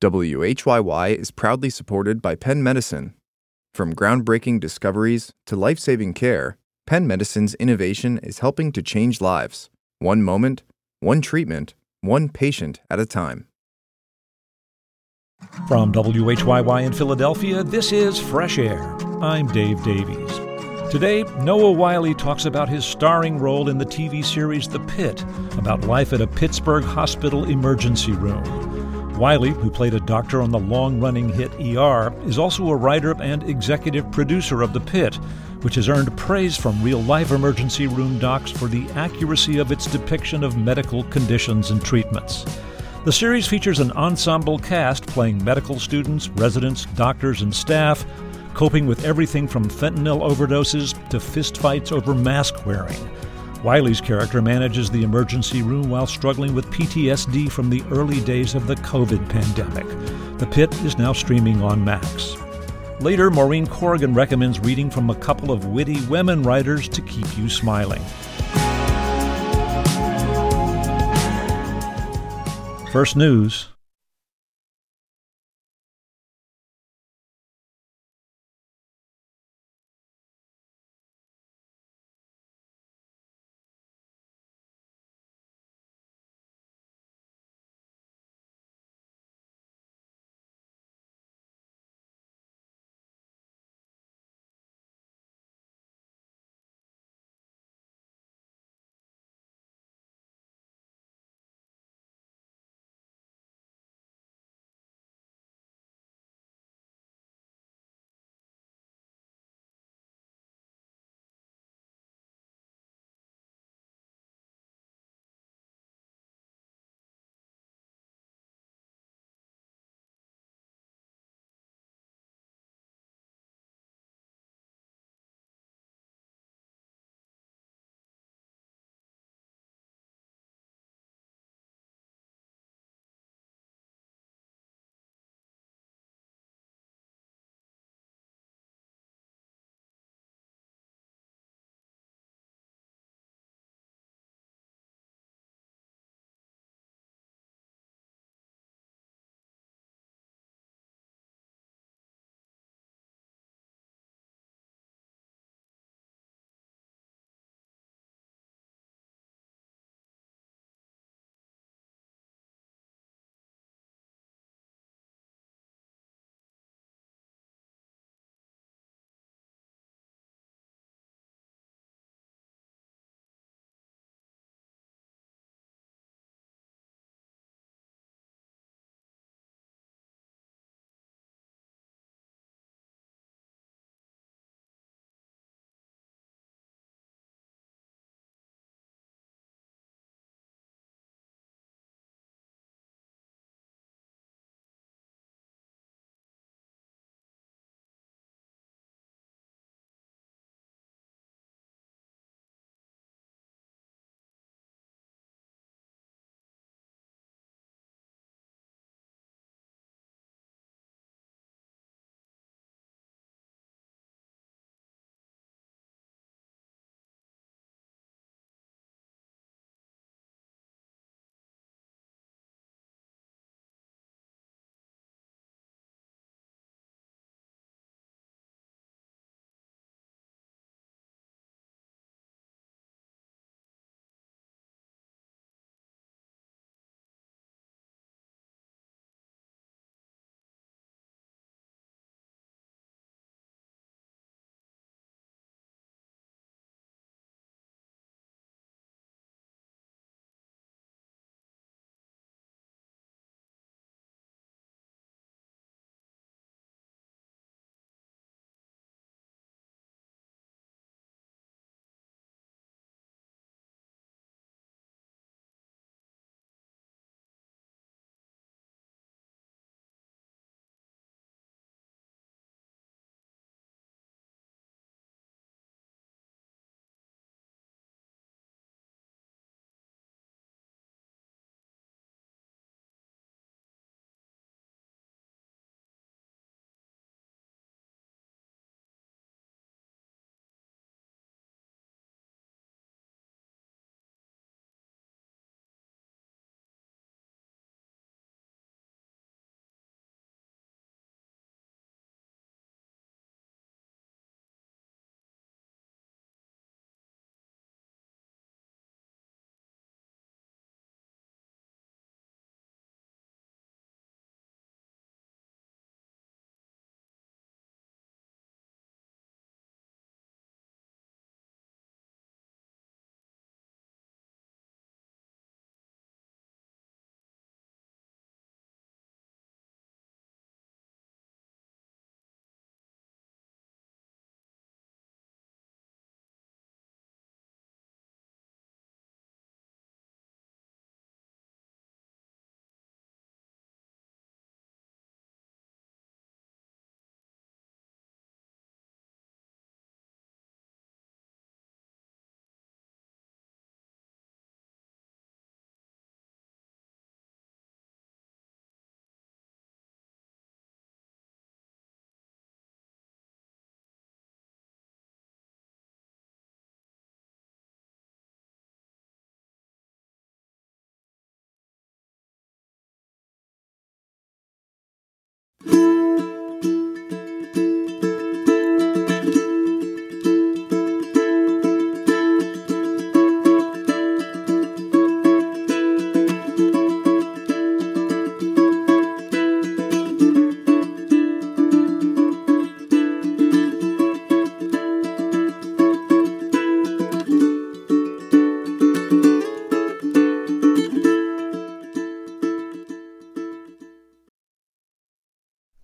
WHYY is proudly supported by Penn Medicine. From groundbreaking discoveries to life-saving care, Penn Medicine's innovation is helping to change lives, one moment, one treatment, one patient at a time. From WHYY in Philadelphia, this is Fresh Air. I'm Dave Davies. Today, Noah Wyle talks about his starring role in the TV series The Pit, about life at a Pittsburgh hospital emergency room. Wiley, who played a doctor on the long-running hit ER, is also a writer and executive producer of The Pit, which has earned praise from real-life emergency room docs for the accuracy of its depiction of medical conditions and treatments. The series features an ensemble cast playing medical students, residents, doctors, and staff, coping with everything from fentanyl overdoses to fistfights over mask wearing. Wiley's character manages the emergency room while struggling with PTSD from the early days of the COVID pandemic. The Pit is now streaming on Max. Later, Maureen Corrigan recommends reading from a couple of witty women writers to keep you smiling. First News.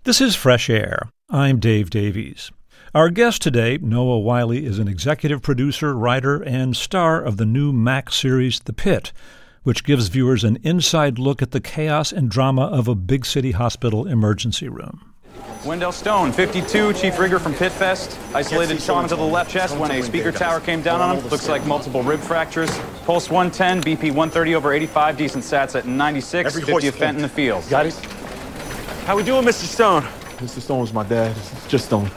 This is Fresh Air. I'm Dave Davies. Our guest today, Noah Wyle, is an executive producer, writer, and star of the new Max series, The Pit, which gives viewers an inside look at the chaos and drama of a big city hospital emergency room. Wendell Stone, 52, chief rigger from Pitfest. Isolated trauma to the left chest when a speaker tower came down on him. Looks like multiple rib fractures. Pulse 110, BP 130 over 85, decent sats at 96, 50th Fent in the field. Got it? How we doing, Mr. Stone? Mr. Stone was my dad. It's just Stone.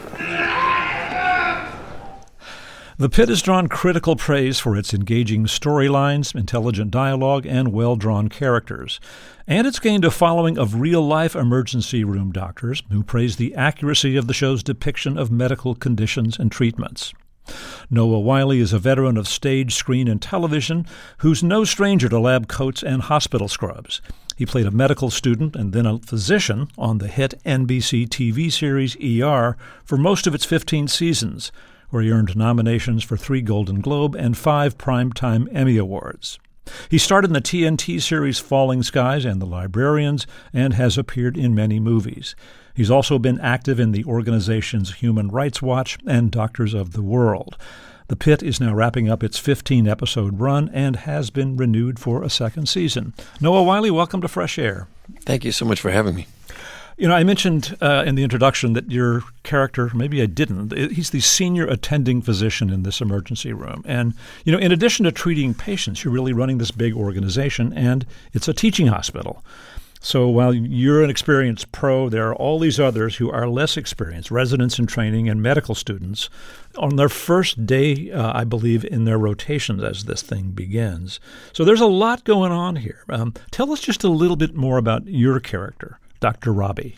The Pit has drawn critical praise for its engaging storylines, intelligent dialogue, and well-drawn characters. And it's gained a following of real-life emergency room doctors who praise the accuracy of the show's depiction of medical conditions and treatments. Noah Wyle is a veteran of stage, screen, and television who's no stranger to lab coats and hospital scrubs. He played a medical student and then a physician on the hit NBC TV series ER for most of its 15 seasons, where he earned nominations for 3 Golden Globe and 5 Primetime Emmy Awards. He starred in the TNT series Falling Skies and The Librarians and has appeared in many movies. He's also been active in the organizations Human Rights Watch and Doctors of the World. The Pit is now wrapping up its 15-episode run and has been renewed for a second season. Noah Wyle, welcome to Fresh Air. Thank you so much for having me. You know, I mentioned in the introduction that your character, maybe I didn't, he's the senior attending physician in this emergency room. And, you know, in addition to treating patients, you're really running this big organization, and it's a teaching hospital. So while you're an experienced pro, there are all these others who are less experienced, residents in training and medical students, on their first day, I believe, in their rotations as this thing begins. So there's a lot going on here. Tell us just a little bit more about your character, Dr. Robbie.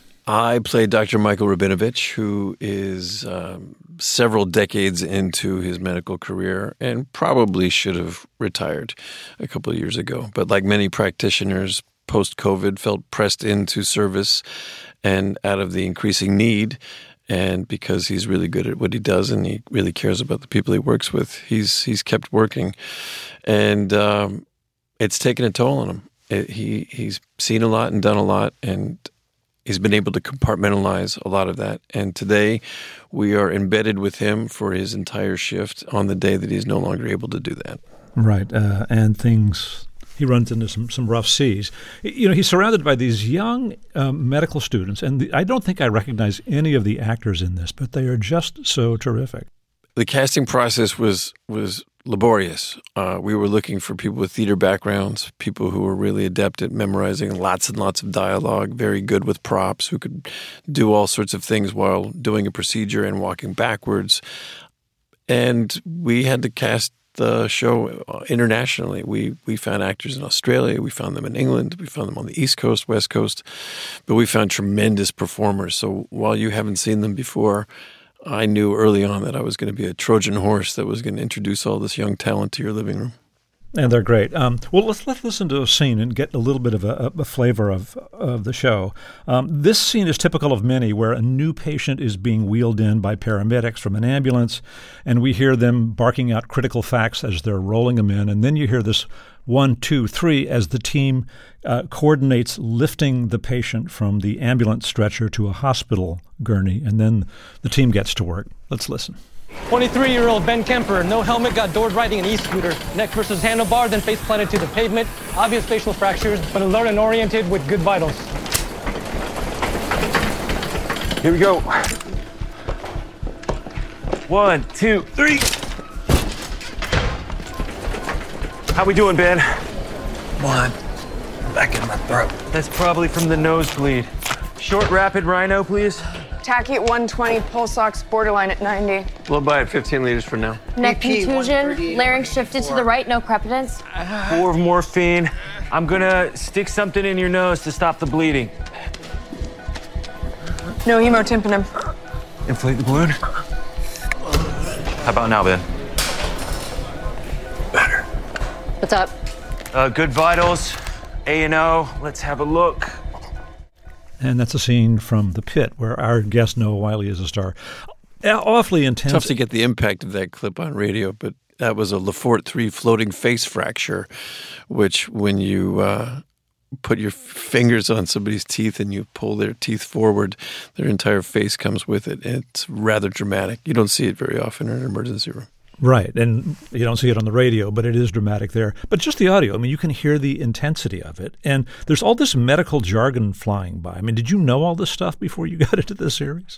I played Dr. Michael Rabinovich, who is several decades into his medical career and probably should have retired a couple of years ago. But like many practitioners, post-COVID felt pressed into service and out of the increasing need. And because he's really good at what he does and he really cares about the people he works with, he's kept working. And it's taken a toll on him. He's seen a lot and done a lot, and he's been able to compartmentalize a lot of that. And today we are embedded with him for his entire shift on the day that he's no longer able to do that. Right. And he runs into some rough seas. You know, he's surrounded by these young medical students, and I don't think I recognize any of the actors in this, but they are just so terrific. The casting process was laborious. We were looking for people with theater backgrounds, people who were really adept at memorizing lots and lots of dialogue, very good with props, who could do all sorts of things while doing a procedure and walking backwards. And we had to cast the show internationally. We found actors in Australia, we found them in England, we found them on the East Coast, West Coast, but we found tremendous performers. So while you haven't seen them before, I knew early on that I was going to be a Trojan horse that was going to introduce all this young talent to your living room. And they're great. Well, let's listen to a scene and get a little bit of a flavor of the show. This scene is typical of many, where a new patient is being wheeled in by paramedics from an ambulance, and we hear them barking out critical facts as they're rolling them in, and then you hear this 1, 2, 3 as the team coordinates lifting the patient from the ambulance stretcher to a hospital gurney, and then the team gets to work. Let's listen. 23-year-old Ben Kemper, no helmet, got doored riding an e-scooter. Neck versus handlebar, then face planted to the pavement. Obvious facial fractures, but alert and oriented with good vitals. Here we go. 1, 2, 3. How we doing, Ben? One. Back in my throat. That's probably from the nosebleed. Short, rapid rhino, please. Tachy at 120, pulse ox borderline at 90. Blood by at 15 liters for now. Neck contusion, larynx shifted to the right, no crepitance. 4 of morphine. I'm gonna stick something in your nose to stop the bleeding. No hemotympanum. Inflate the balloon. How about now, Ben? Better. What's up? Good vitals, A&O. Let's have a look. And that's a scene from The Pit, where our guest Noah Wyle is a star. Awfully intense. Tough to get the impact of that clip on radio, but that was a Lefort 3 floating face fracture, which when you put your fingers on somebody's teeth and you pull their teeth forward, their entire face comes with it. It's rather dramatic. You don't see it very often in an emergency room. Right, and you don't see it on the radio, but it is dramatic there. But just the audio, I mean, you can hear the intensity of it. And there's all this medical jargon flying by. I mean, did you know all this stuff before you got into this series?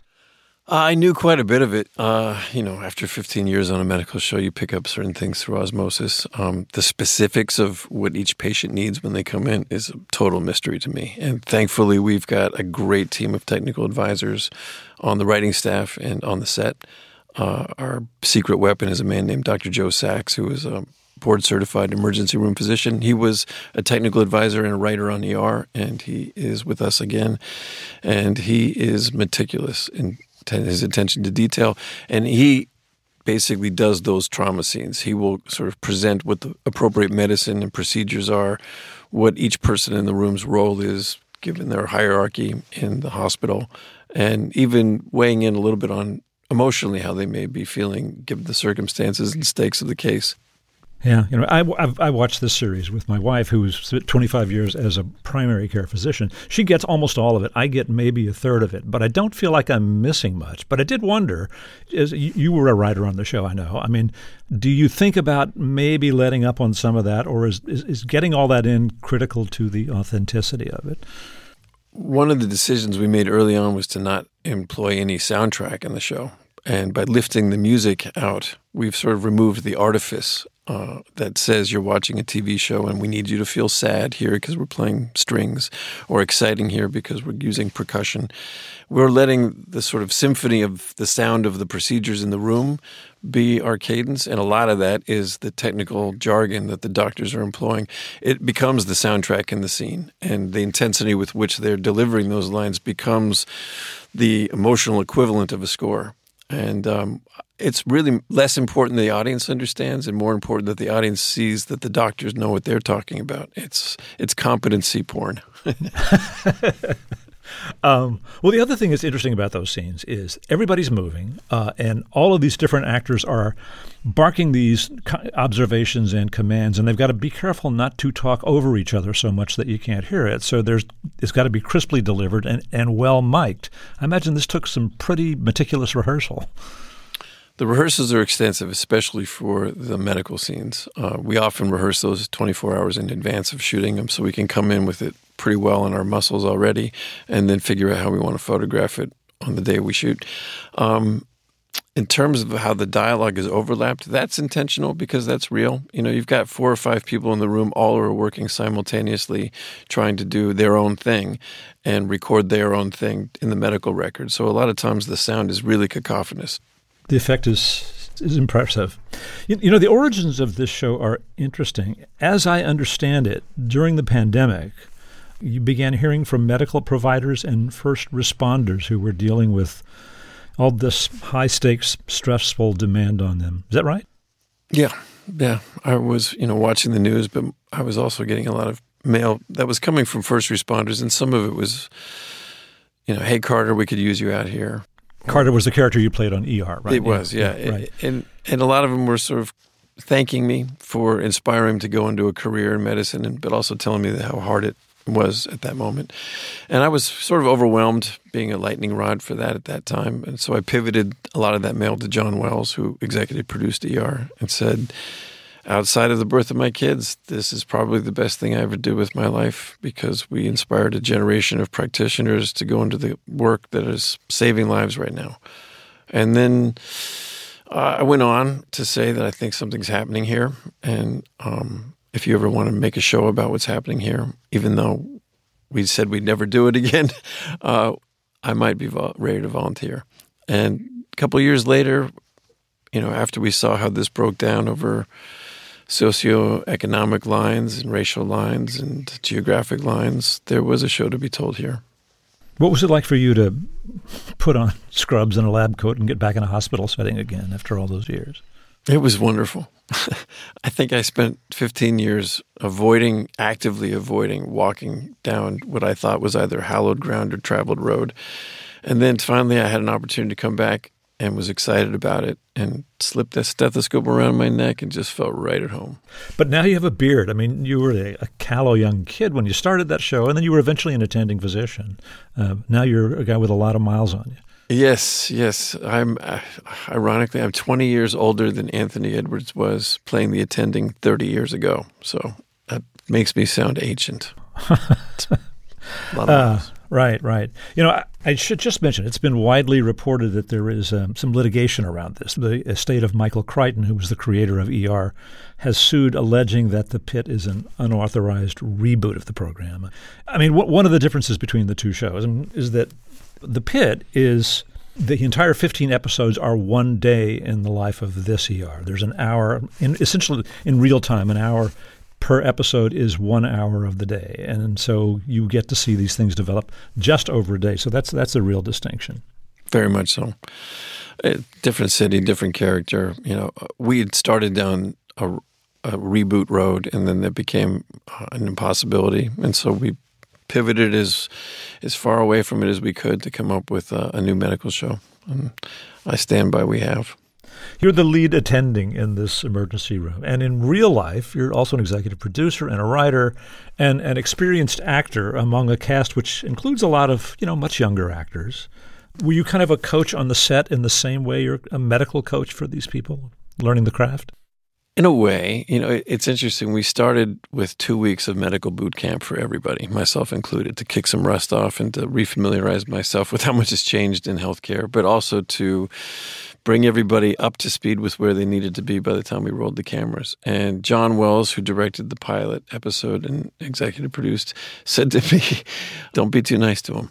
I knew quite a bit of it. After 15 years on a medical show, you pick up certain things through osmosis. The specifics of what each patient needs when they come in is a total mystery to me. And thankfully, we've got a great team of technical advisors on the writing staff and on the set. Our secret weapon is a man named Dr. Joe Sachs, who is a board-certified emergency room physician. He was a technical advisor and a writer on ER, and he is with us again. And he is meticulous in his attention to detail, and he basically does those trauma scenes. He will sort of present what the appropriate medicine and procedures are, what each person in the room's role is, given their hierarchy in the hospital, and even weighing in a little bit on emotionally how they may be feeling given the circumstances and stakes of the case. Yeah, I watched this series with my wife, who's 25 years as a primary care physician. She gets almost all of it. I get maybe a third of it, but I don't feel like I'm missing much. But I did wonder, you were a writer on the show, I know. I mean, do you think about maybe letting up on some of that, or is getting all that in critical to the authenticity of it? One of the decisions we made early on was to not employ any soundtrack in the show. And by lifting the music out, we've sort of removed the artifice that says you're watching a TV show and we need you to feel sad here because we're playing strings, or exciting here because we're using percussion. We're letting the sort of symphony of the sound of the procedures in the room be our cadence, and a lot of that is the technical jargon that the doctors are employing. It becomes the soundtrack in the scene, and the intensity with which they're delivering those lines becomes the emotional equivalent of a score. And it's really less important the audience understands and more important that the audience sees that the doctors know what they're talking about. It's competency porn. Well, the other thing that's interesting about those scenes is everybody's moving, and all of these different actors are barking these observations and commands, and they've got to be careful not to talk over each other so much that you can't hear it. So it's got to be crisply delivered and well mic'd. I imagine this took some pretty meticulous rehearsal. The rehearsals are extensive, especially for the medical scenes. We often rehearse those 24 hours in advance of shooting them so we can come in with it pretty well in our muscles already and then figure out how we want to photograph it on the day we shoot. In terms of how the dialogue is overlapped, that's intentional because that's real. You've got 4 or 5 people in the room, all are working simultaneously, trying to do their own thing and record their own thing in the medical record. So a lot of times the sound is really cacophonous. The effect is impressive. The origins of this show are interesting. As I understand it, during the pandemic, you began hearing from medical providers and first responders who were dealing with all this high-stakes, stressful demand on them. Is that right? Yeah. I was, watching the news, but I was also getting a lot of mail that was coming from first responders, and some of it was, hey, Carter, we could use you out here. Carter was the character you played on ER, right? It was, yeah. Right. And a lot of them were sort of thanking me for inspiring to go into a career in medicine, but also telling me how hard it was at that moment. And I was sort of overwhelmed being a lightning rod for that at that time. And so I pivoted a lot of that mail to John Wells, who executive produced ER, and said, outside of the birth of my kids, this is probably the best thing I ever did with my life because we inspired a generation of practitioners to go into the work that is saving lives right now. And then I went on to say that I think something's happening here. And if you ever want to make a show about what's happening here, even though we said we'd never do it again, I might be ready to volunteer. And a couple of years later, after we saw how this broke down over socioeconomic lines and racial lines and geographic lines, there was a show to be told here. What was it like for you to put on scrubs and a lab coat and get back in a hospital setting again after all those years? It was wonderful. I think I spent 15 years actively avoiding walking down what I thought was either hallowed ground or traveled road. And then finally I had an opportunity to come back and was excited about it and slipped that stethoscope around my neck and just felt right at home. But now you have a beard. I mean, you were a callow young kid when you started that show, and then you were eventually an attending physician. Now you're a guy with a lot of miles on you. Yes. Ironically, I'm 20 years older than Anthony Edwards was playing the attending 30 years ago. So that makes me sound ancient. A lot of miles. Right. You know, I should just mention, it's been widely reported that there is some litigation around this. The estate of Michael Crichton, who was the creator of ER, has sued alleging that The Pit is an unauthorized reboot of the program. I mean, one of the differences between the two shows is that The Pit is the entire 15 episodes are one day in the life of this ER. There's an hour, essentially in real time, an hour per episode is 1 hour of the day. And so you get to see these things develop just over a day. So that's a real distinction. Very much so. Different city, different character. You know, we had started down a reboot road, and then it became an impossibility. And so we pivoted as far away from it as we could to come up with a new medical show. And I stand by we have. You're the lead attending in this emergency room. And in real life, you're also an executive producer and a writer and an experienced actor among a cast which includes a lot of, much younger actors. Were you kind of a coach on the set in the same way you're a medical coach for these people, learning the craft? In a way, it's interesting. We started with 2 weeks of medical boot camp for everybody, myself included, to kick some rust off and to refamiliarize myself with how much has changed in healthcare, but also to bring everybody up to speed with where they needed to be by the time we rolled the cameras. And John Wells, who directed the pilot episode and executive produced, said to me, "Don't be too nice to him."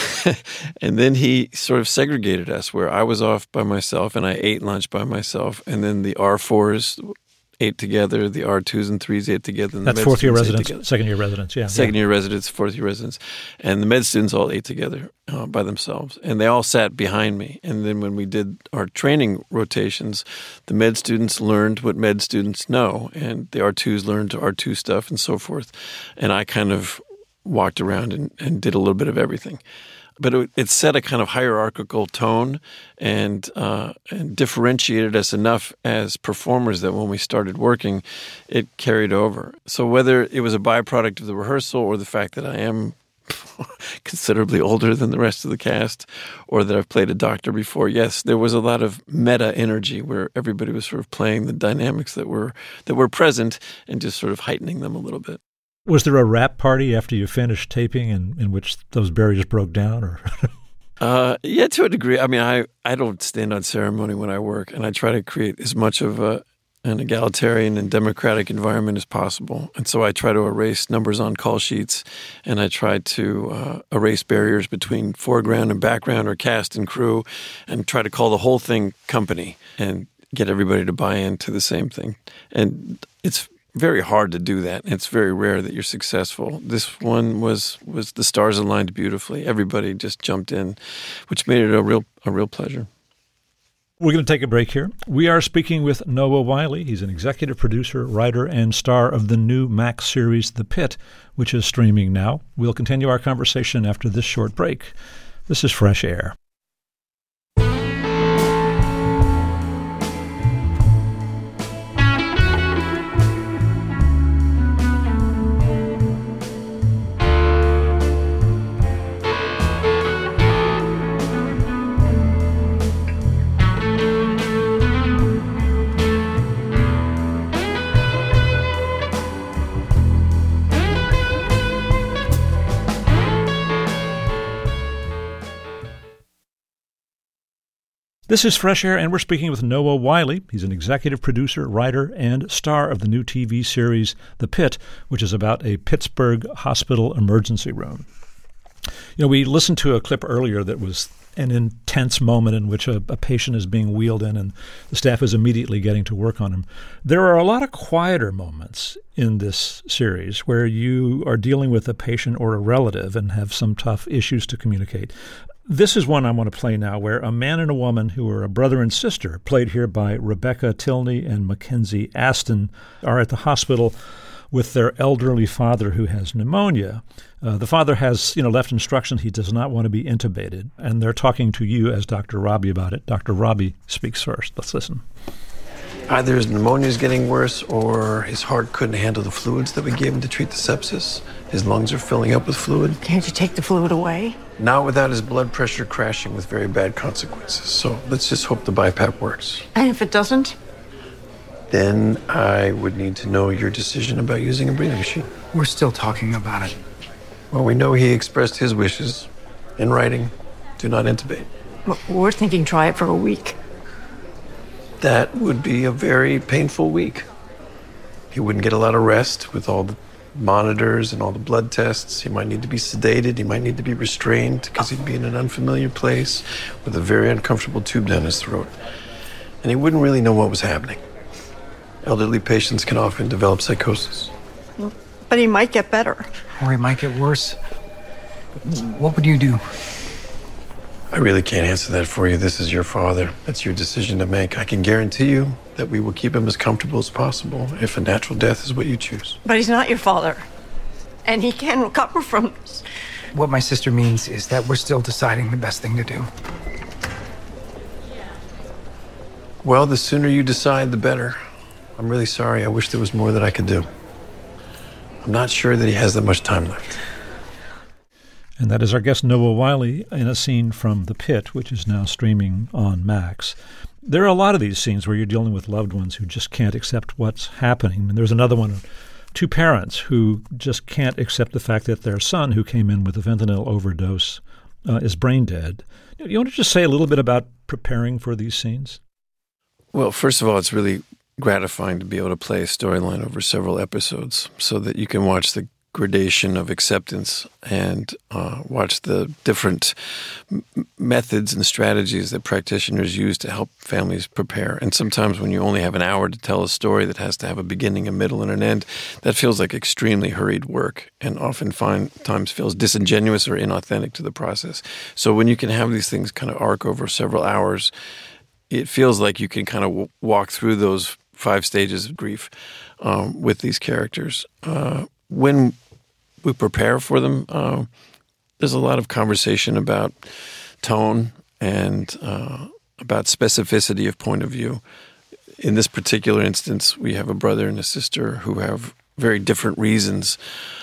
And then he sort of segregated us, where I was off by myself and I ate lunch by myself, and then the R4s ate together, the R2s and 3s ate together. And that's fourth-year residents, second-year residents, yeah. Second-year residents, fourth-year residents. And the med students all ate together by themselves. And they all sat behind me. And then when we did our training rotations, the med students learned what med students know, and the R2s learned R2 stuff and so forth. And I kind of walked around and did a little bit of everything. But it set a kind of hierarchical tone and differentiated us enough as performers that when we started working, it carried over. So whether it was a byproduct of the rehearsal or the fact that I am considerably older than the rest of the cast, or that I've played a doctor before, yes, there was a lot of meta energy where everybody was sort of playing the dynamics that were present and just sort of heightening them a little bit. Was there a wrap party after you finished taping in which those barriers broke down? Or yeah, to a degree. I mean, I don't stand on ceremony when I work, and I try to create as much of an egalitarian and democratic environment as possible. And so I try to erase numbers on call sheets, and I try to erase barriers between foreground and background or cast and crew, and try to call the whole thing company and get everybody to buy into the same thing. And it's very hard to do that. It's very rare that you're successful. This one was the stars aligned beautifully. Everybody just jumped in, which made it a real pleasure. We're going to take a break here. We are speaking with Noah Wyle. He's an executive producer, writer, and star of the new Max series, The Pit, which is streaming now. We'll continue our conversation after this short break. This is Fresh Air. This is Fresh Air, and we're speaking with Noah Wyle. He's an executive producer, writer, and star of the new TV series The Pit, which is about a Pittsburgh hospital emergency room. We listened to a clip earlier that was an intense moment in which a patient is being wheeled in and the staff is immediately getting to work on him. There are a lot of quieter moments in this series where you are dealing with a patient or a relative and have some tough issues to communicate. This is one I want to play now, where a man and a woman who are a brother and sister, played here by Rebecca Tilney and Mackenzie Aston, are at the hospital with their elderly father who has pneumonia. The father has, left instructions he does not want to be intubated, and they're talking to you as Dr. Robbie about it. Dr. Robbie speaks first. Let's listen. Either his pneumonia is getting worse or his heart couldn't handle the fluids that we gave him to treat the sepsis. His lungs are filling up with fluid. Can't you take the fluid away? Not without his blood pressure crashing with very bad consequences. So let's just hope the BiPAP works. And if it doesn't? Then I would need to know your decision about using a breathing machine. We're still talking about it. Well, we know he expressed his wishes in writing. Do not intubate. We're thinking try it for a week. That would be a very painful week. He wouldn't get a lot of rest with all the monitors and all the blood tests. He might need to be sedated. He might need to be restrained because he'd be in an unfamiliar place with a very uncomfortable tube down his throat. And he wouldn't really know what was happening. Elderly patients can often develop psychosis. But he might get better. Or he might get worse. What would you do? I really can't answer that for you. This is your father. That's your decision to make. I can guarantee you that we will keep him as comfortable as possible if a natural death is what you choose. But he's not your father. And he can recover from this. What my sister means is that we're still deciding the best thing to do. Well, the sooner you decide, the better. I'm really sorry. I wish there was more that I could do. I'm not sure that he has that much time left. And that is our guest Noah Wyle in a scene from The Pit, which is now streaming on Max. There are a lot of these scenes where you're dealing with loved ones who just can't accept what's happening. And there's another one, two parents who just can't accept the fact that their son, who came in with a fentanyl overdose, is brain dead. You want to just say a little bit about preparing for these scenes? Well, first of all, it's really gratifying to be able to play a storyline over several episodes so that you can watch the gradation of acceptance and watch the different methods and strategies that practitioners use to help families prepare. And sometimes when you only have an hour to tell a story that has to have a beginning, a middle, and an end, that feels like extremely hurried work and often times feels disingenuous or inauthentic to the process. So when you can have these things kind of arc over several hours, it feels like you can kind of walk through those 5 stages of grief with these characters. When we prepare for them, there's a lot of conversation about tone and about specificity of point of view. In this particular instance, we have a brother and a sister who have very different reasons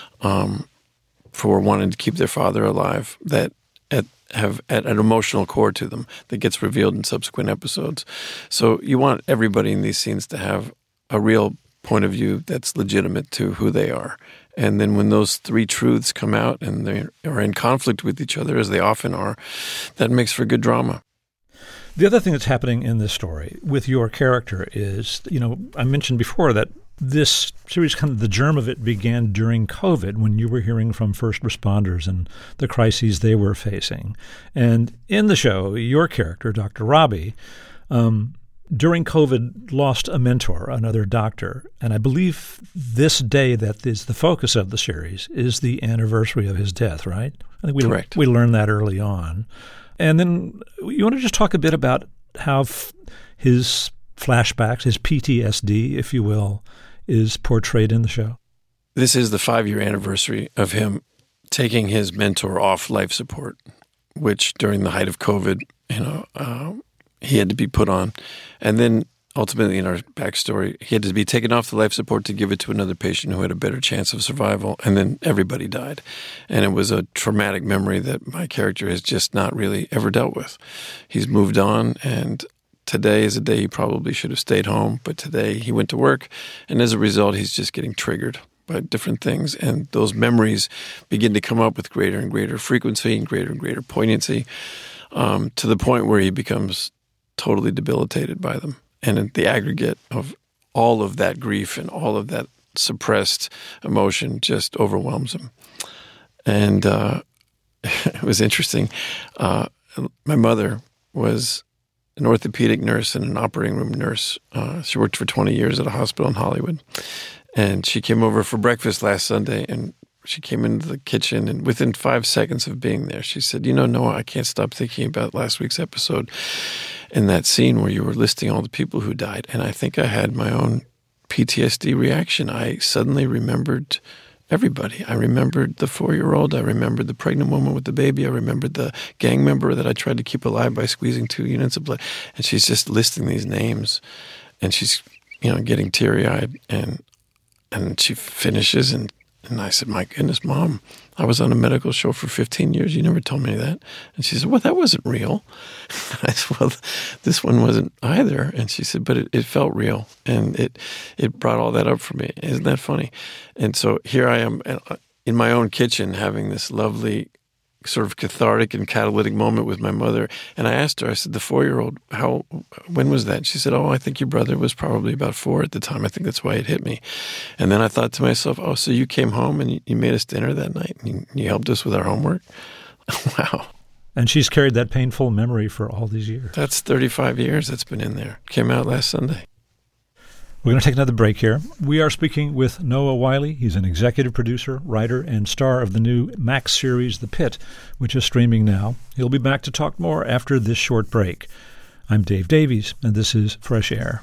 for wanting to keep their father alive that have an emotional core to them that gets revealed in subsequent episodes. So you want everybody in these scenes to have a real point of view that's legitimate to who they are. And then when those 3 truths come out and they are in conflict with each other, as they often are, that makes for good drama. The other thing that's happening in this story with your character is, I mentioned before that this series, kind of the germ of it began during COVID when you were hearing from first responders and the crises they were facing. And in the show, your character, Dr. Robbie, during COVID, lost a mentor, another doctor. And I believe this day that is the focus of the series is the anniversary of his death, right? I think Correct. We learned that early on. And then you want to just talk a bit about how his flashbacks, his PTSD, if you will, is portrayed in the show? This is the 5-year anniversary of him taking his mentor off life support, which during the height of COVID, he had to be put on. And then ultimately in our backstory, he had to be taken off the life support to give it to another patient who had a better chance of survival. And then everybody died. And it was a traumatic memory that my character has just not really ever dealt with. He's moved on, and today is a day he probably should have stayed home. But today he went to work, and as a result, he's just getting triggered by different things. And those memories begin to come up with greater and greater frequency and greater poignancy to the point where he becomes totally debilitated by them. And the aggregate of all of that grief and all of that suppressed emotion just overwhelms him. And it was interesting. My mother was an orthopedic nurse and an operating room nurse. She worked for 20 years at a hospital in Hollywood. And she came over for breakfast last Sunday, and she came into the kitchen, and within 5 seconds of being there, she said, Noah, I can't stop thinking about last week's episode in that scene where you were listing all the people who died. And I think I had my own PTSD reaction. I suddenly remembered everybody. I remembered the 4-year-old. I remembered the pregnant woman with the baby. I remembered the gang member that I tried to keep alive by squeezing 2 units of blood. And she's just listing these names, and she's, getting teary-eyed, and she finishes, and I said, "My goodness, Mom, I was on a medical show for 15 years. You never told me that." And she said, "Well, that wasn't real." I said, "Well, this one wasn't either." And she said, "But it felt real, and it brought all that up for me. Isn't that funny?" And so here I am in my own kitchen having this lovely sort of cathartic and catalytic moment with my mother. And I asked her, I said, "The 4-year-old, when was that?" She said, "Oh, I think your brother was probably about 4 at the time. I think that's why it hit me." And then I thought to myself, "Oh, so you came home and you made us dinner that night and you helped us with our homework?" Wow. And she's carried that painful memory for all these years. That's 35 years that's been in there. Came out last Sunday. We're going to take another break here. We are speaking with Noah Wyle. He's an executive producer, writer, and star of the new Max series, The Pit, which is streaming now. He'll be back to talk more after this short break. I'm Dave Davies, and this is Fresh Air.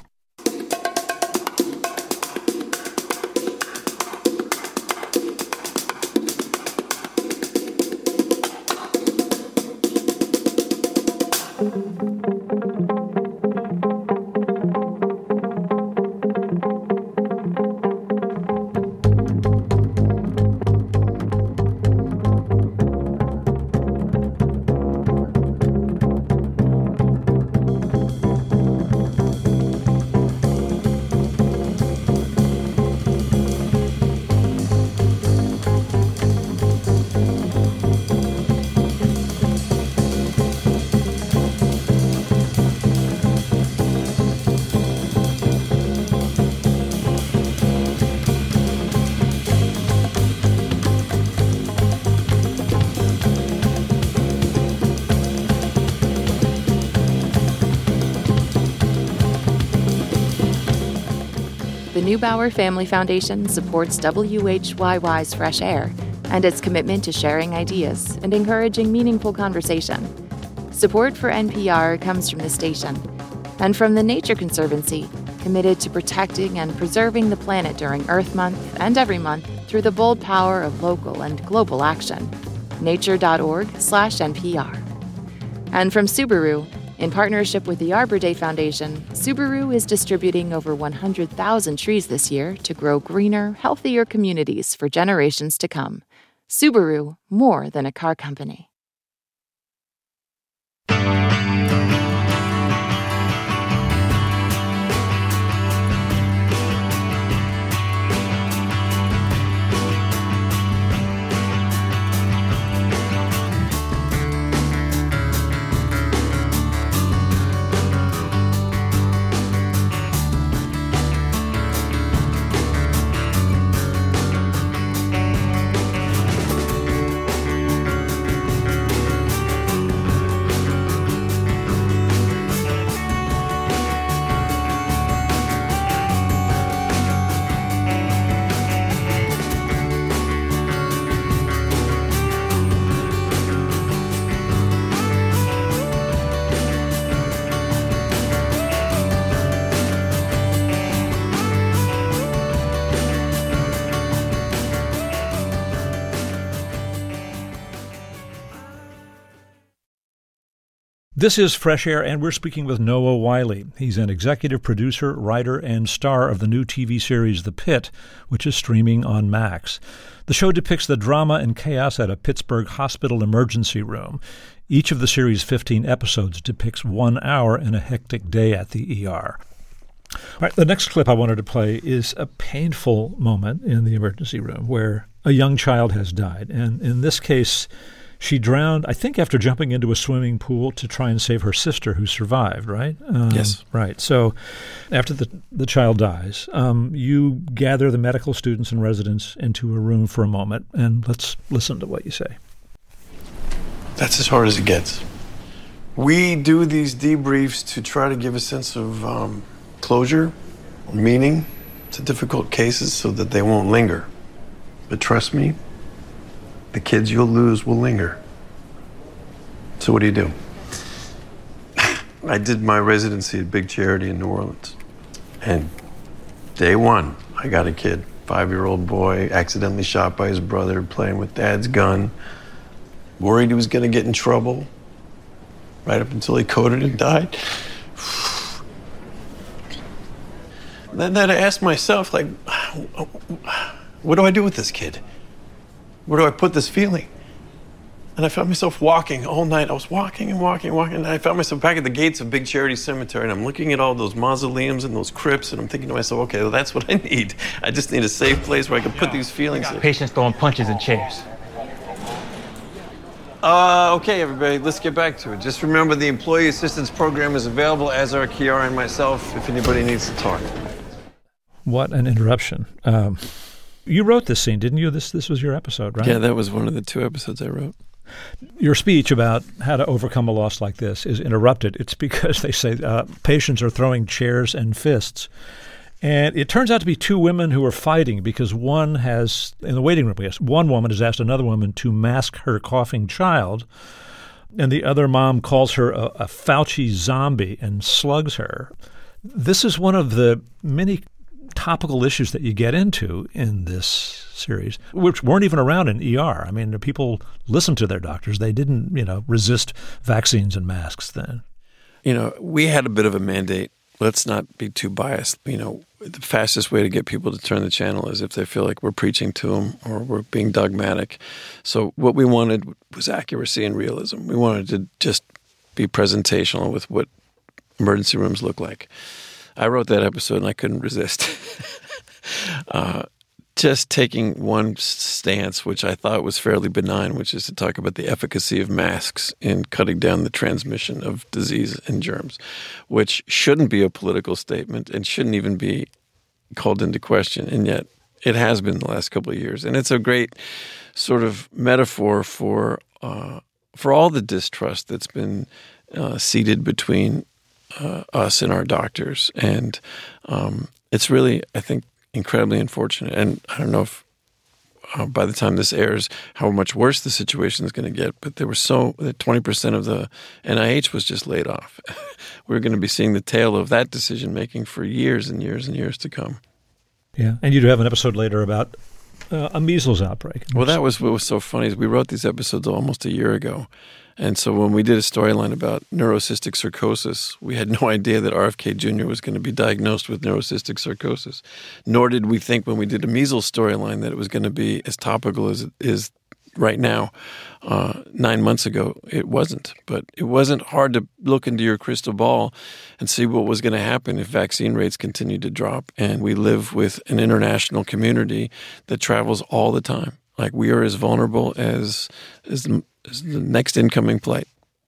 The Neubauer Family Foundation supports WHYY's Fresh Air and its commitment to sharing ideas and encouraging meaningful conversation. Support for NPR comes from the station and from the Nature Conservancy, committed to protecting and preserving the planet during Earth Month and every month through the bold power of local and global action. nature.org/NPR. And from Subaru, in partnership with the Arbor Day Foundation, Subaru is distributing over 100,000 trees this year to grow greener, healthier communities for generations to come. Subaru, more than a car company. This is Fresh Air, and we're speaking with Noah Wyle. He's an executive producer, writer, and star of the new TV series The Pit, which is streaming on Max. The show depicts the drama and chaos at a Pittsburgh hospital emergency room. Each of the series' 15 episodes depicts 1 hour in a hectic day at the ER. All right, the next clip I wanted to play is a painful moment in the emergency room where a young child has died. And in this case, she drowned, I think, after jumping into a swimming pool to try and save her sister, who survived, right? Yes. Right. So after the child dies, you gather the medical students and residents into a room for a moment, and let's listen to what you say. That's as hard as it gets. We do these debriefs to try to give a sense of closure or meaning to difficult cases so that they won't linger. But trust me, the kids you'll lose will linger. So what do? I did my residency at Big Charity in New Orleans. And Day one, I got a kid, 5-year-old boy, accidentally shot by his brother, playing with dad's gun, worried he was going to get in trouble, right up until he coded and died. Then I asked myself, like, what do I do with this kid? Where do I put this feeling? And I found myself walking all night. I was walking and walking, and I found myself back at the gates of Big Charity Cemetery, and I'm looking at all those mausoleums and those crypts, and I'm thinking to myself, okay, well, that's what I need. I just need a safe place where I can put these feelings in. Patients throwing punches in chairs. Okay, everybody, let's get back to it. Just remember the Employee Assistance Program is available, as are Kiara and myself, if anybody needs to talk. What an interruption. You wrote this scene, didn't you? This was your episode, right? Yeah, that was one of the 2 episodes I wrote. Your speech about how to overcome a loss like this is interrupted. It's because they say patients are throwing chairs and fists. And it turns out to be 2 women who are fighting because one has, in the waiting room, yes, one woman has asked another woman to mask her coughing child, and the other mom calls her a Fauci zombie and slugs her. This is one of the many topical issues that you get into in this series, which weren't even around in ER. I mean, the people listened to their doctors. They didn't, resist vaccines and masks then. We had a bit of a mandate. Let's not be too biased. The fastest way to get people to turn the channel is if they feel like we're preaching to them or we're being dogmatic. So what we wanted was accuracy and realism. We wanted to just be presentational with what emergency rooms look like. I wrote that episode and I couldn't resist. Just taking one stance, which I thought was fairly benign, which is to talk about the efficacy of masks in cutting down the transmission of disease and germs, which shouldn't be a political statement and shouldn't even be called into question. And yet it has been the last couple of years. And it's a great sort of metaphor for all the distrust that's been seeded between us and our doctors. And it's really, I think, incredibly unfortunate. And I don't know if by the time this airs, how much worse the situation is going to get. But there were that 20% of the NIH was just laid off. We're going to be seeing the tail of that decision-making for years and years and years to come. Yeah. And you do have an episode later about a measles outbreak. Well, that was what was so funny is we wrote these episodes almost a year ago. And so when we did a storyline about neurocystic sarcosis, we had no idea that RFK Jr. was going to be diagnosed with neurocystic sarcosis. Nor did we think when we did a measles storyline that it was going to be as topical as it is right now. 9 months ago, it wasn't. But it wasn't hard to look into your crystal ball and see what was going to happen if vaccine rates continued to drop. And we live with an international community that travels all the time. Like we are as vulnerable as the next incoming flight.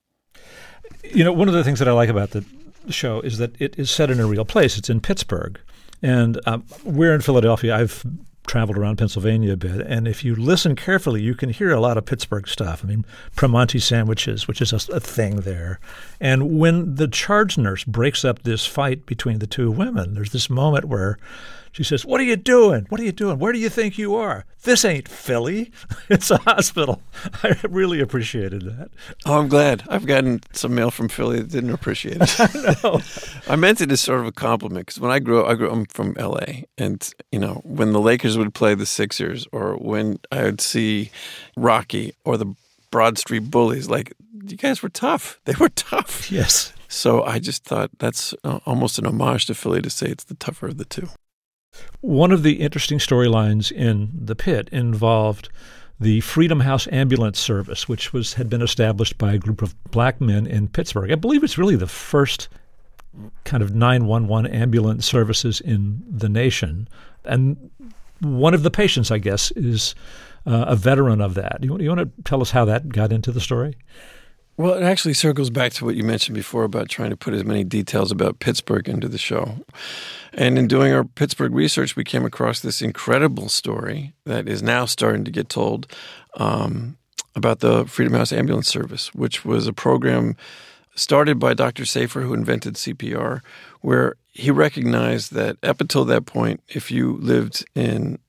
One of the things that I like about the show is that it is set in a real place. It's in Pittsburgh. And we're in Philadelphia. I've traveled around Pennsylvania a bit. And if you listen carefully, you can hear a lot of Pittsburgh stuff. I mean, Primanti sandwiches, which is a thing there. And when the charge nurse breaks up this fight between the 2 women, there's this moment where she says, "What are you doing? What are you doing? Where do you think you are? This ain't Philly. It's a hospital." I really appreciated that. Oh, I'm glad. I've gotten some mail from Philly that didn't appreciate it. I know. I meant it as sort of a compliment because when I'm from L.A. And, when the Lakers would play the Sixers or when I would see Rocky or the Broad Street Bullies, like, you guys were tough. They were tough. Yes. So I just thought that's almost an homage to Philly to say it's the tougher of the 2. One of the interesting storylines in The Pit involved the Freedom House Ambulance Service, which had been established by a group of black men in Pittsburgh. I believe it's really the first kind of 911 ambulance services in the nation. And one of the patients, I guess, is a veteran of that. You want to tell us how that got into the story? Well, it actually circles back to what you mentioned before about trying to put as many details about Pittsburgh into the show. And in doing our Pittsburgh research, we came across this incredible story that is now starting to get told about the Freedom House Ambulance Service, which was a program started by Dr. Safer, who invented CPR, where he recognized that up until that point, if you lived in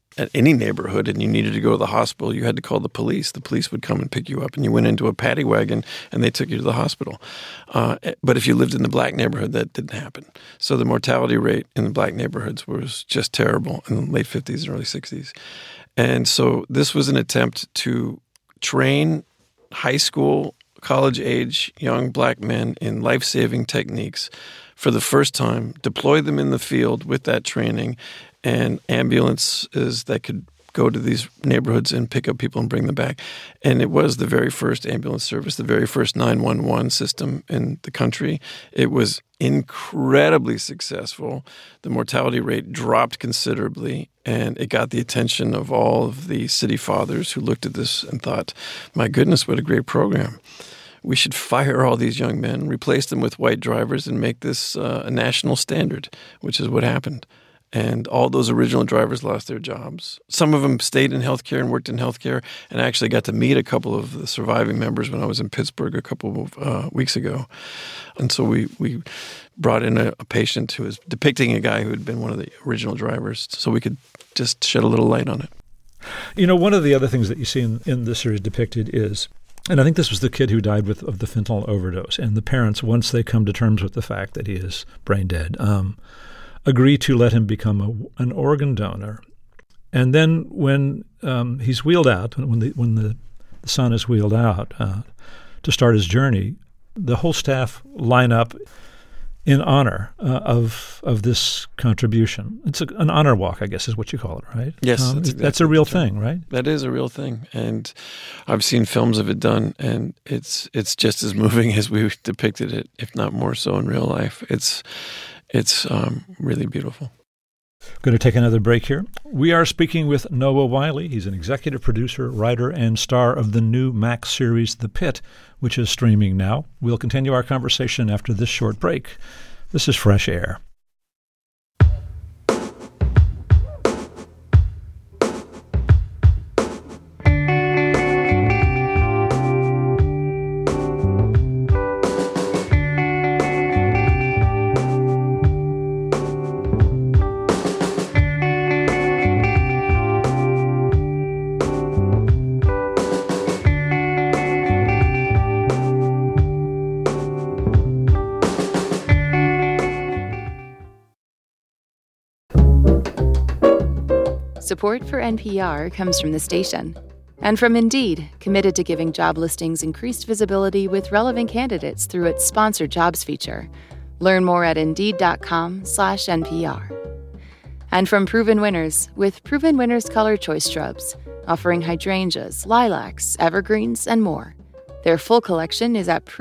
at any neighborhood and you needed to go to the hospital, you had to call the police. The police would come and pick you up, and you went into a paddy wagon and they took you to the hospital. But if you lived in the black neighborhood, that didn't happen. So the mortality rate in the black neighborhoods was just terrible in the late 50s and early 60s. And so this was an attempt to train high school, college-age young black men in life-saving techniques for the first time, deploy them in the field with that training, and ambulances that could go to these neighborhoods and pick up people and bring them back. And it was the very first ambulance service, the very first 911 system in the country. It was incredibly successful. The mortality rate dropped considerably, and it got the attention of all of the city fathers who looked at this and thought, my goodness, what a great program. We should fire all these young men, replace them with white drivers, and make this a national standard, which is what happened. And all those original drivers lost their jobs. Some of them stayed in healthcare and worked in healthcare, and I actually got to meet a couple of the surviving members when I was in Pittsburgh a couple of weeks ago. And so we brought in a patient who was depicting a guy who had been one of the original drivers, so we could just shed a little light on it. You know, one of the other things that you see in this series depicted is, and I think this was the kid who died of the fentanyl overdose, and the parents, once they come to terms with the fact that he is brain dead, agree to let him become an organ donor. And then when he's wheeled out, when the son is wheeled out to start his journey, the whole staff line up in honor of this contribution. It's an honor walk, I guess, is what you call it, right? Yes. That's a real thing, right? That is a real thing. And I've seen films of it done, and it's just as moving as we depicted it, if not more so in real life. It's really beautiful. Going to take another break here. We are speaking with Noah Wyle. He's an executive producer, writer, and star of the new Max series, The Pit, which is streaming now. We'll continue our conversation after this short break. This is Fresh Air. Support for NPR comes from the station and from Indeed, committed to giving job listings increased visibility with relevant candidates through its sponsored jobs feature. Learn more at Indeed.com/NPR. And from Proven Winners, with Proven Winners Color Choice Shrubs, offering hydrangeas, lilacs, evergreens, and more. Their full collection is at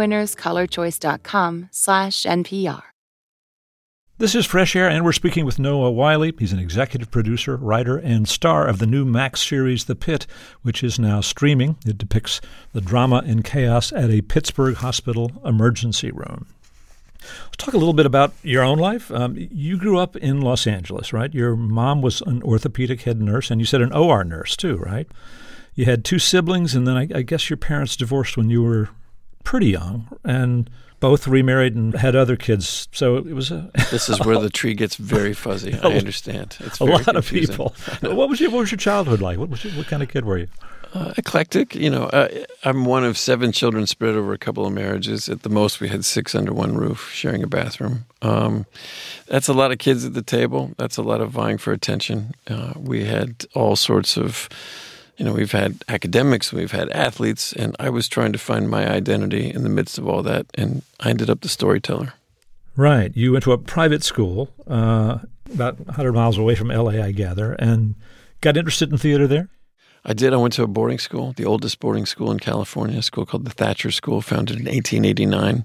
ProvenWinnersColorChoice.com/NPR. This is Fresh Air, and we're speaking with Noah Wyle. He's an executive producer, writer, and star of the new Max series, The Pit, which is now streaming. It depicts the drama and chaos at a Pittsburgh hospital emergency room. Let's talk a little bit about your own life. You grew up in Los Angeles, right? Your mom was an orthopedic head nurse, and you said an OR nurse too, right? You had two siblings, and then I guess your parents divorced when you were pretty young, and both remarried and had other kids. So it was This is where the tree gets very fuzzy. I understand. It's a very lot confusing. of people. What was your childhood like? What kind of kid were you? Eclectic. I'm one of 7 children spread over a couple of marriages. At the most, we had 6 under one roof, sharing a bathroom. That's a lot of kids at the table. That's a lot of vying for attention. We had all sorts of, we've had academics, we've had athletes, and I was trying to find my identity in the midst of all that, and I ended up the storyteller. Right. You went to a private school about 100 miles away from L.A., I gather, and got interested in theater there? I did. I went to a boarding school, the oldest boarding school in California, a school called the Thatcher School, founded in 1889.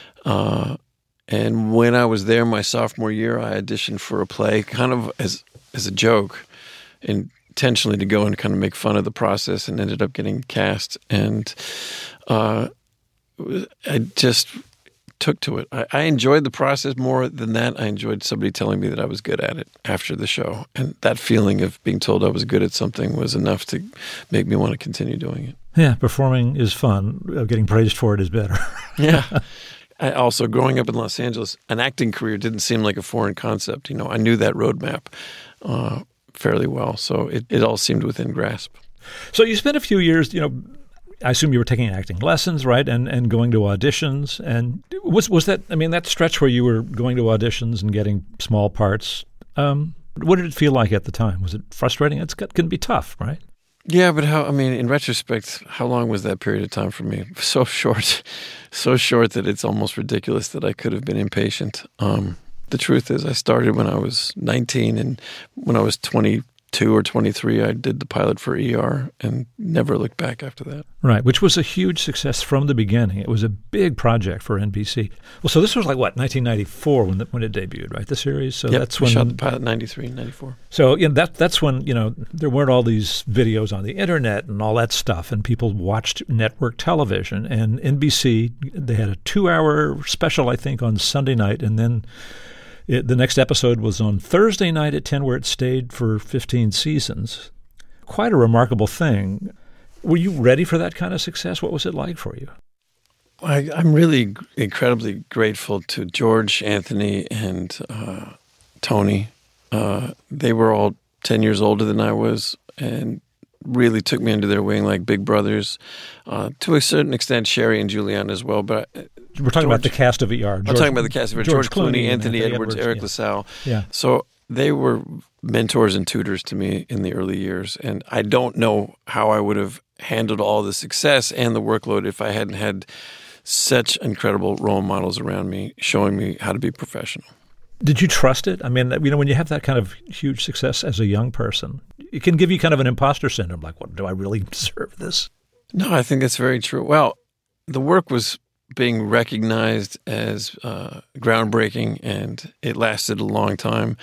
And when I was there my sophomore year, I auditioned for a play kind of as a joke, intentionally to go and kind of make fun of the process, and ended up getting cast. And I just took to it. I enjoyed the process more than that. I enjoyed somebody telling me that I was good at it after the show. And that feeling of being told I was good at something was enough to make me want to continue doing it. Yeah, performing is fun. Getting praised for it is better. Yeah. Also, growing up in Los Angeles, an acting career didn't seem like a foreign concept. I knew that roadmap fairly well. So it all seemed within grasp. So you spent a few years, I assume you were taking acting lessons, right, and going to auditions. And was that, that stretch where you were going to auditions and getting small parts, what did it feel like at the time? Was it frustrating? It can be tough, right? Yeah, but in retrospect, how long was that period of time for me? So short that it's almost ridiculous that I could have been impatient. The truth is I started when I was 19, and when I was 22 or 23, I did the pilot for ER and never looked back after that. Right, which was a huge success from the beginning. It was a big project for NBC. Well, so this was like, 1994 when it debuted, right, the series? So that's when we shot the pilot in 93, 94. So that's when, there weren't all these videos on the internet and all that stuff, and people watched network television. And NBC, they had a 2-hour special, I think, on Sunday night, and then the next episode was on Thursday night at 10, where it stayed for 15 seasons. Quite a remarkable thing. Were you ready for that kind of success? What was it like for you? I'm really incredibly grateful to George, Anthony, and Tony. They were all 10 years older than I was and really took me under their wing like big brothers. To a certain extent, Sherry and Julianne as well, but we're talking about the cast of ER. I'm talking about the cast of ER. George Clooney, Anthony Edwards, Eric LaSalle. Yeah. So they were mentors and tutors to me in the early years, and I don't know how I would have handled all the success and the workload if I hadn't had such incredible role models around me showing me how to be professional. Did you trust it? When you have that kind of huge success as a young person, it can give you kind of an imposter syndrome, like, what, do I really deserve this? No, I think that's very true. Well, the work was being recognized as groundbreaking, and it lasted a long time.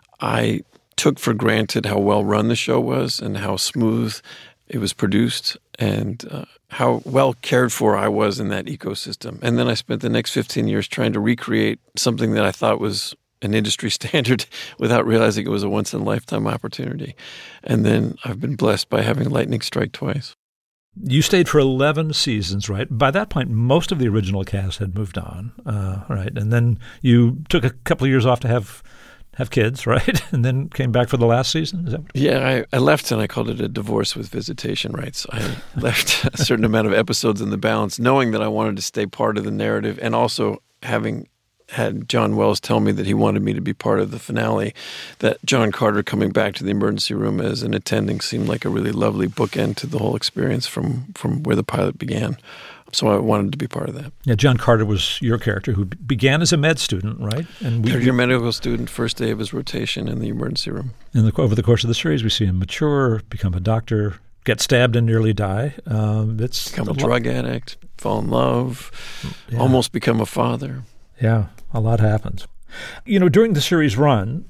I took for granted how well run the show was and how smooth it was produced and how well cared for I was in that ecosystem. And then I spent the next 15 years trying to recreate something that I thought was an industry standard without realizing it was a once-in-a-lifetime opportunity. And then I've been blessed by having lightning strike twice. You stayed for 11 seasons, right? By that point, most of the original cast had moved on, right? And then you took a couple of years off to have kids, right? And then came back for the last season? Is that what I left, and I called it a divorce with visitation rights. I left a certain amount of episodes in the balance, knowing that I wanted to stay part of the narrative, and also having had John Wells tell me that he wanted me to be part of the finale, that John Carter coming back to the emergency room as an attending seemed like a really lovely bookend to the whole experience from where the pilot began. So I wanted to be part of that. Yeah, John Carter was your character who began as a med student, right? And third-year medical student, first day of his rotation in the emergency room. And over the course of the series, we see him mature, become a doctor, get stabbed and nearly die. Become a drug addict, fall in love, almost become a father. Yeah, a lot happens. During the series run,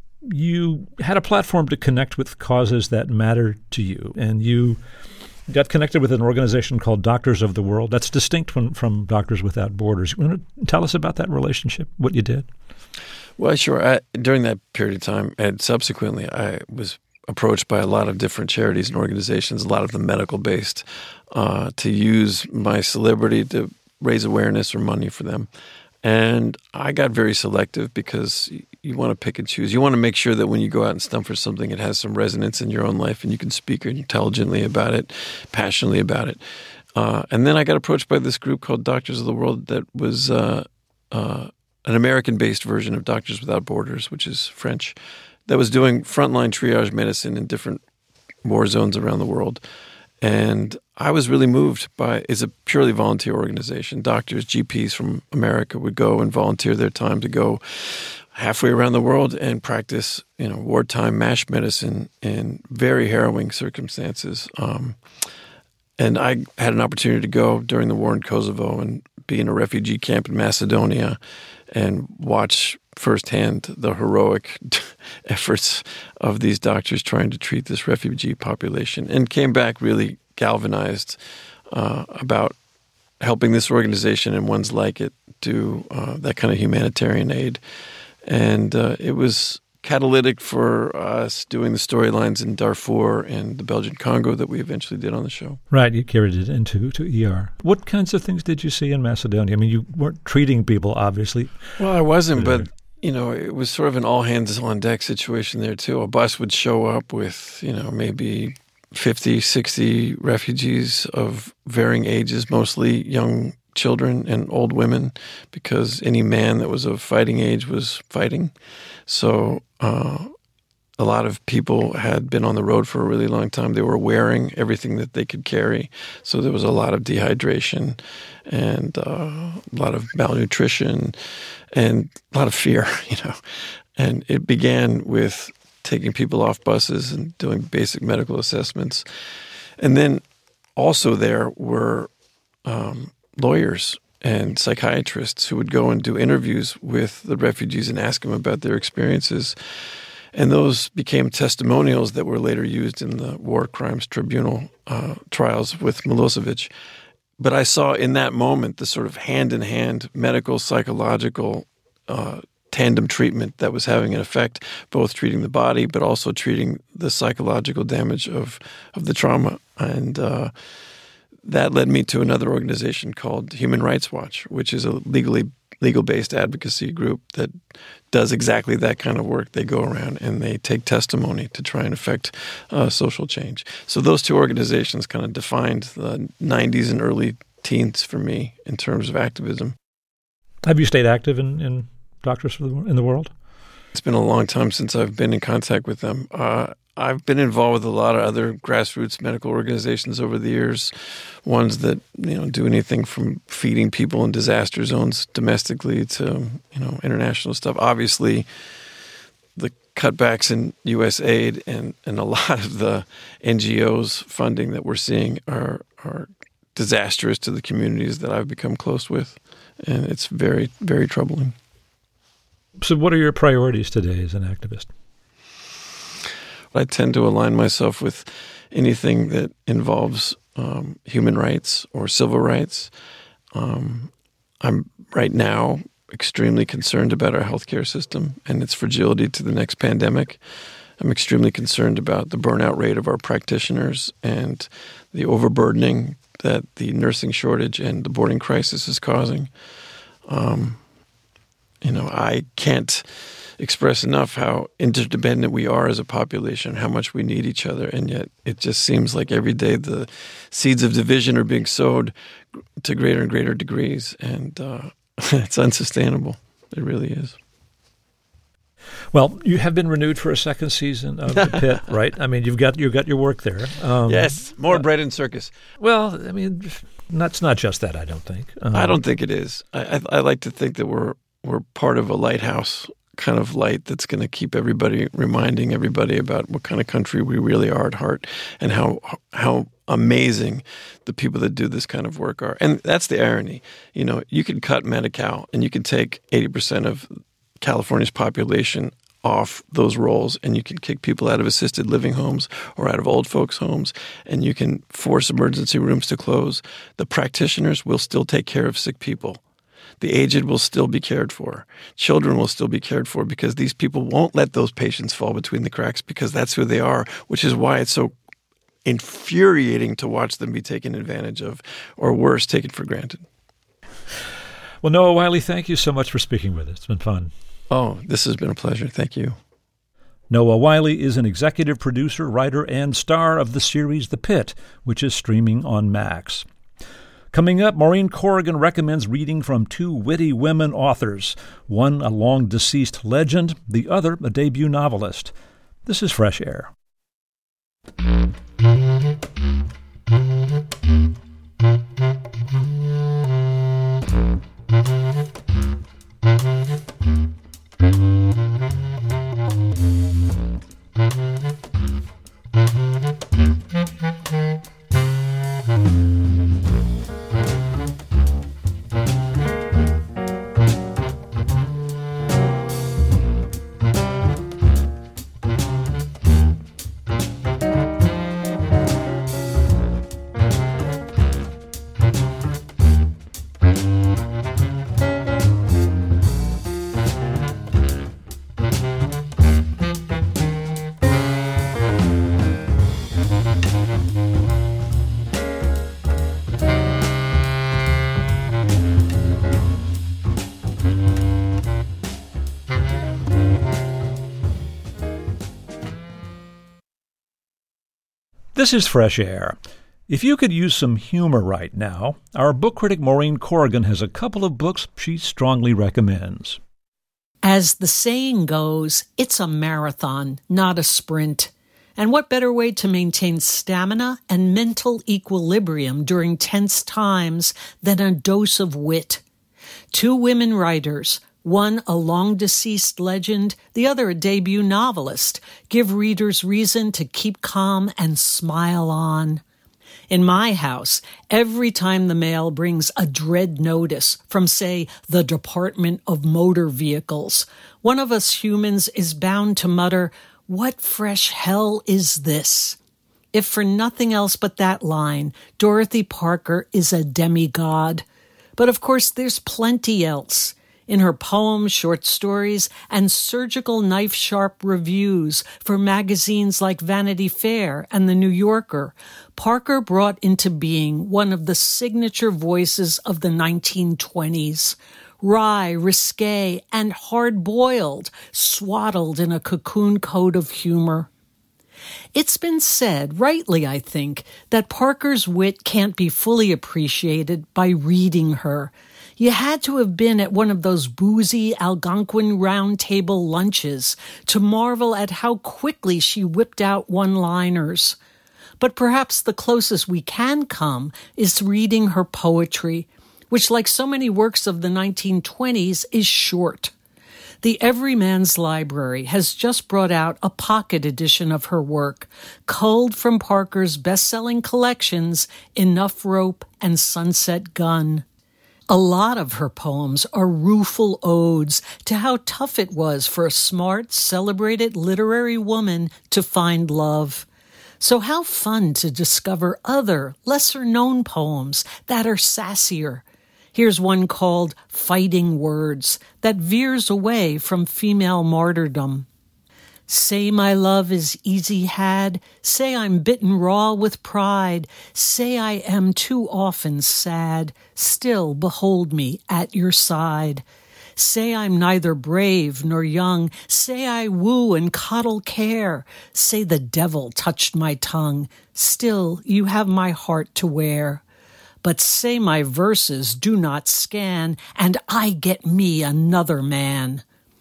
you had a platform to connect with causes that matter to you, and you got connected with an organization called Doctors of the World. That's distinct from Doctors Without Borders. You want to tell us about that relationship, what you did? Well, sure. During that period of time, and subsequently, I was approached by a lot of different charities and organizations, a lot of them medical-based, to use my celebrity to raise awareness or money for them. And I got very selective because you want to pick and choose. You want to make sure that when you go out and stump for something, it has some resonance in your own life and you can speak intelligently about it, passionately about it. And then I got approached by this group called Doctors of the World that was an American-based version of Doctors Without Borders, which is French, that was doing frontline triage medicine in different war zones around the world. And I was really moved by it's a purely volunteer organization. Doctors, GPs from America would go and volunteer their time to go halfway around the world and practice, wartime MASH medicine in very harrowing circumstances. And I had an opportunity to go during the war in Kosovo and be in a refugee camp in Macedonia and watch firsthand the heroic efforts of these doctors trying to treat this refugee population, and came back really galvanized about helping this organization and ones like it do that kind of humanitarian aid. And it was catalytic for us doing the storylines in Darfur and the Belgian Congo that we eventually did on the show. Right, you carried it into ER. What kinds of things did you see in Macedonia? I mean, you weren't treating people, obviously. Well, I wasn't, but it was sort of an all-hands-on-deck situation there, too. A bus would show up with, maybe 50, 60 refugees of varying ages, mostly young children and old women, because any man that was of fighting age was fighting. So a lot of people had been on the road for a really long time. They were wearing everything that they could carry. So there was a lot of dehydration and a lot of malnutrition and a lot of fear, And it began with taking people off buses and doing basic medical assessments. And then also there were lawyers and psychiatrists who would go and do interviews with the refugees and ask them about their experiences. And those became testimonials that were later used in the War Crimes Tribunal trials with Milosevic. But I saw in that moment the sort of hand-in-hand medical, psychological tandem treatment that was having an effect, both treating the body but also treating the psychological damage of the trauma. And that led me to another organization called Human Rights Watch, which is a legal-based advocacy group that does exactly that kind of work. They go around and they take testimony to try and affect social change. So those two organizations kind of defined the 90s and early teens for me in terms of activism. Have you stayed active in Doctors in the World? It's been a long time since I've been in contact with them. I've been involved with a lot of other grassroots medical organizations over the years, ones that do anything from feeding people in disaster zones domestically to international stuff. Obviously, the cutbacks in U.S. aid and a lot of the NGOs funding that we're seeing are disastrous to the communities that I've become close with, and it's very, very troubling. So, what are your priorities today as an activist? I tend to align myself with anything that involves human rights or civil rights. I'm right now extremely concerned about our healthcare system and its fragility to the next pandemic. I'm extremely concerned about the burnout rate of our practitioners and the overburdening that the nursing shortage and the boarding crisis is causing. I can't express enough how interdependent we are as a population, how much we need each other, and yet it just seems like every day the seeds of division are being sowed to greater and greater degrees, and it's unsustainable. It really is. Well, you have been renewed for a second season of The Pit, right? I mean, you've got your work there. Yes, more bread and circus. Well, I mean, it's not just that, I don't think. I don't think it is. I like to think that we're part of a lighthouse kind of light that's going to keep reminding everybody about what kind of country we really are at heart and how amazing the people that do this kind of work are. And that's the irony. You can cut Medi-Cal and you can take 80% of California's population off those rolls, and you can kick people out of assisted living homes or out of old folks' homes, and you can force emergency rooms to close. The practitioners will still take care of sick people. The aged will still be cared for. Children will still be cared for, because these people won't let those patients fall between the cracks, because that's who they are, which is why it's so infuriating to watch them be taken advantage of, or worse, taken for granted. Well, Noah Wyle, thank you so much for speaking with us. It's been fun. Oh, this has been a pleasure. Thank you. Noah Wyle is an executive producer, writer, and star of the series The Pit, which is streaming on Max. Coming up, Maureen Corrigan recommends reading from two witty women authors, one a long-deceased legend, the other a debut novelist. This is Fresh Air. This is Fresh Air. If you could use some humor right now, our book critic Maureen Corrigan has a couple of books she strongly recommends. As the saying goes, it's a marathon, not a sprint. And what better way to maintain stamina and mental equilibrium during tense times than a dose of wit? Two women writers, one a long-deceased legend, the other a debut novelist, give readers reason to keep calm and smile on. In my house, every time the mail brings a dread notice from, say, the Department of Motor Vehicles, one of us humans is bound to mutter, "What fresh hell is this?" If for nothing else but that line, Dorothy Parker is a demigod. But of course, there's plenty else. In her poems, short stories, and surgical knife-sharp reviews for magazines like Vanity Fair and The New Yorker, Parker brought into being one of the signature voices of the 1920s. Wry, risque, and hard-boiled, swaddled in a cocoon coat of humor. It's been said, rightly I think, that Parker's wit can't be fully appreciated by reading her. You had to have been at one of those boozy Algonquin round table lunches to marvel at how quickly she whipped out one-liners. But perhaps the closest we can come is reading her poetry, which, like so many works of the 1920s, is short. The Everyman's Library has just brought out a pocket edition of her work, culled from Parker's best-selling collections Enough Rope and Sunset Gun. A lot of her poems are rueful odes to how tough it was for a smart, celebrated literary woman to find love. So how fun to discover other, lesser-known poems that are sassier. Here's one called Fighting Words that veers away from female martyrdom. Say my love is easy had, say I'm bitten raw with pride, say I am too often sad, still behold me at your side. Say I'm neither brave nor young, say I woo and coddle care, say the devil touched my tongue, still you have my heart to wear. But say my verses do not scan, and I get me another man.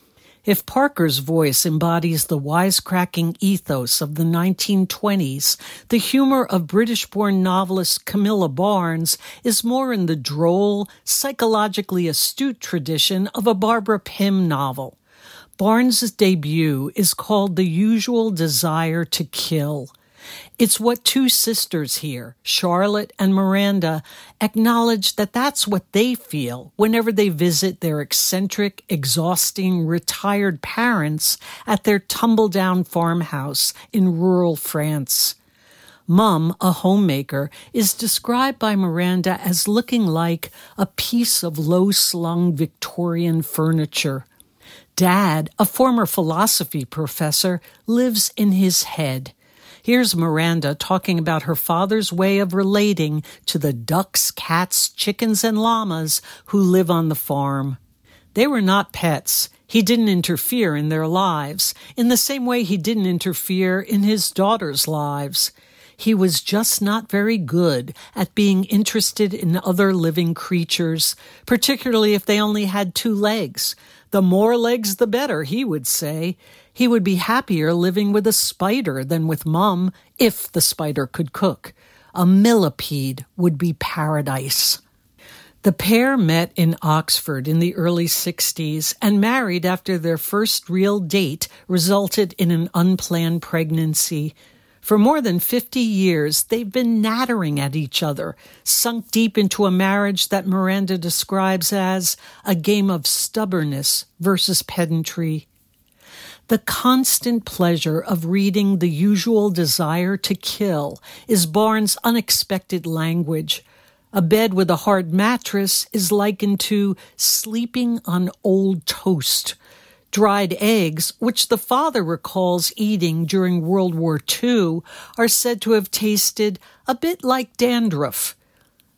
If Parker's voice embodies the wisecracking ethos of the 1920s, the humor of British-born novelist Camilla Barnes is more in the droll, psychologically astute tradition of a Barbara Pym novel. Barnes' debut is called The Usual Desire to Kill. It's what two sisters here, Charlotte and Miranda, acknowledge that that's what they feel whenever they visit their eccentric, exhausting, retired parents at their tumble-down farmhouse in rural France. Mum, a homemaker, is described by Miranda as looking like a piece of low-slung Victorian furniture. Dad, a former philosophy professor, lives in his head. Here's Miranda talking about her father's way of relating to the ducks, cats, chickens, and llamas who live on the farm. They were not pets. He didn't interfere in their lives, in the same way he didn't interfere in his daughters' lives. He was just not very good at being interested in other living creatures, particularly if they only had 2 legs. The more legs, the better, he would say. He would be happier living with a spider than with Mum, if the spider could cook. A millipede would be paradise. The pair met in Oxford in the early 60s and married after their first real date resulted in an unplanned pregnancy. For more than 50 years, they've been nattering at each other, sunk deep into a marriage that Miranda describes as a game of stubbornness versus pedantry. The constant pleasure of reading The Usual Desire to Kill is Barnes' unexpected language. A bed with a hard mattress is likened to sleeping on old toast. Dried eggs, which the father recalls eating during World War II, are said to have tasted a bit like dandruff.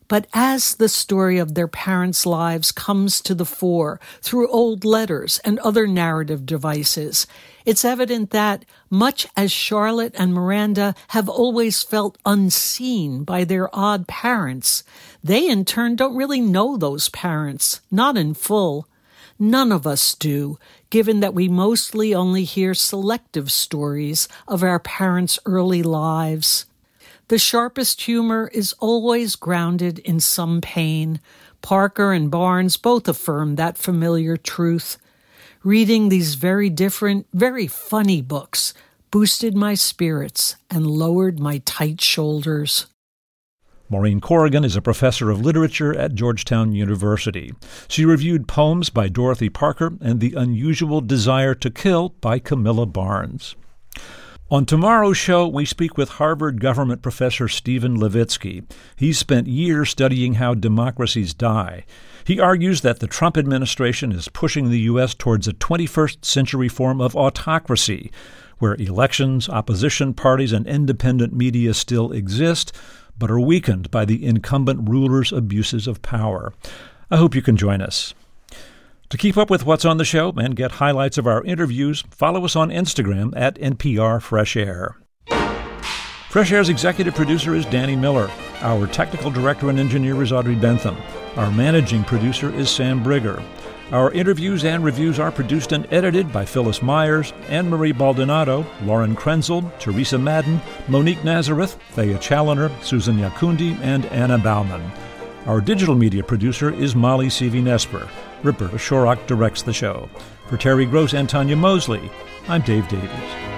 But as the story of their parents' lives comes to the fore through old letters and other narrative devices, it's evident that, much as Charlotte and Miranda have always felt unseen by their odd parents, they in turn don't really know those parents, not in full. None of us do, given that we mostly only hear selective stories of our parents' early lives. The sharpest humor is always grounded in some pain. Parker and Barnes both affirm that familiar truth. Reading these very different, very funny books boosted my spirits and lowered my tight shoulders. Maureen Corrigan is a professor of literature at Georgetown University. She reviewed poems by Dorothy Parker and The Unusual Desire to Kill by Camilla Barnes. On tomorrow's show, we speak with Harvard government professor Stephen Levitsky. He's spent years studying how democracies die. He argues that the Trump administration is pushing the U.S. towards a 21st century form of autocracy, where elections, opposition parties, and independent media still exist, but are weakened by the incumbent rulers' abuses of power. I hope you can join us. To keep up with what's on the show and get highlights of our interviews, follow us on Instagram at NPR Fresh Air. Fresh Air's executive producer is Danny Miller. Our technical director and engineer is Audrey Bentham. Our managing producer is Sam Brigger. Our interviews and reviews are produced and edited by Phyllis Myers, Anne-Marie Baldonado, Lauren Krenzel, Teresa Madden, Monique Nazareth, Thea Challoner, Susan Yakundi, and Anna Bauman. Our digital media producer is Molly Seavy-Nesper. Roberta Shorrock directs the show. For Terry Gross and Tanya Mosley, I'm Dave Davies.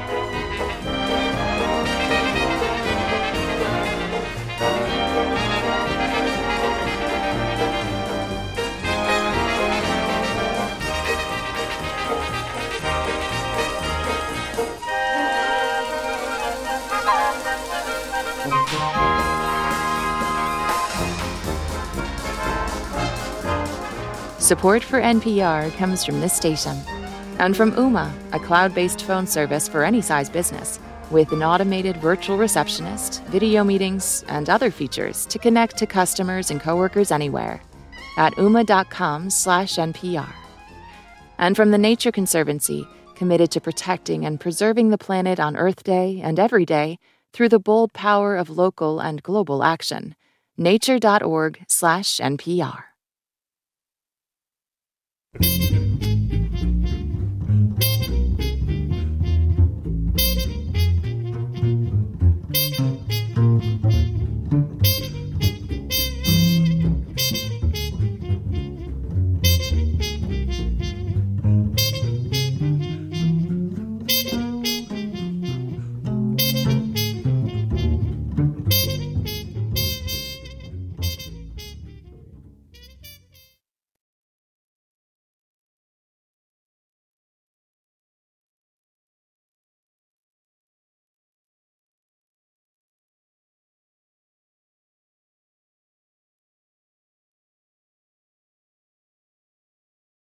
Support for NPR comes from this station and from Ooma, a cloud-based phone service for any size business with an automated virtual receptionist, video meetings, and other features to connect to customers and coworkers anywhere at ooma.com/NPR. And from the Nature Conservancy, committed to protecting and preserving the planet on Earth Day and every day through the bold power of local and global action. Nature.org/NPR.